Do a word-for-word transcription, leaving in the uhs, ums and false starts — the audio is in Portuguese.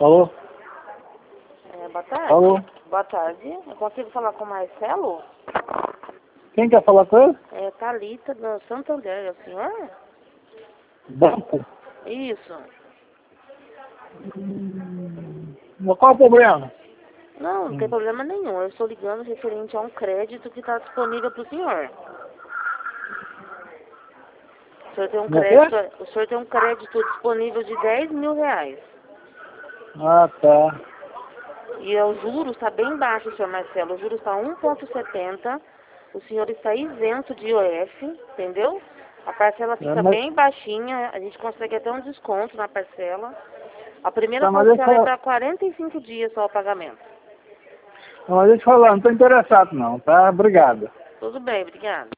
Alô? É, boa tarde. Alô? Boa tarde. Eu consigo falar com o Marcelo? Quem quer falar com ele? É Thalita, do Santander. É o senhor? Banco. Isso. Mas qual o problema? Não, não tem Hum. problema nenhum. Eu estou ligando referente a um crédito que está disponível para o senhor. O senhor tem um Como é que crédito, é? o senhor tem um crédito disponível de dez mil reais. Ah, tá. E o juros está bem baixo, senhor Marcelo. O juros está um vírgula setenta. O senhor está isento de I O F, entendeu? A parcela É, fica mas, bem baixinha. A gente consegue até um desconto na parcela. A primeira tá, mas deixa eu parcela é falar, para quarenta e cinco dias só o pagamento. mas deixa eu falar, não tô interessado não, tá? Obrigado. Tudo bem, obrigada.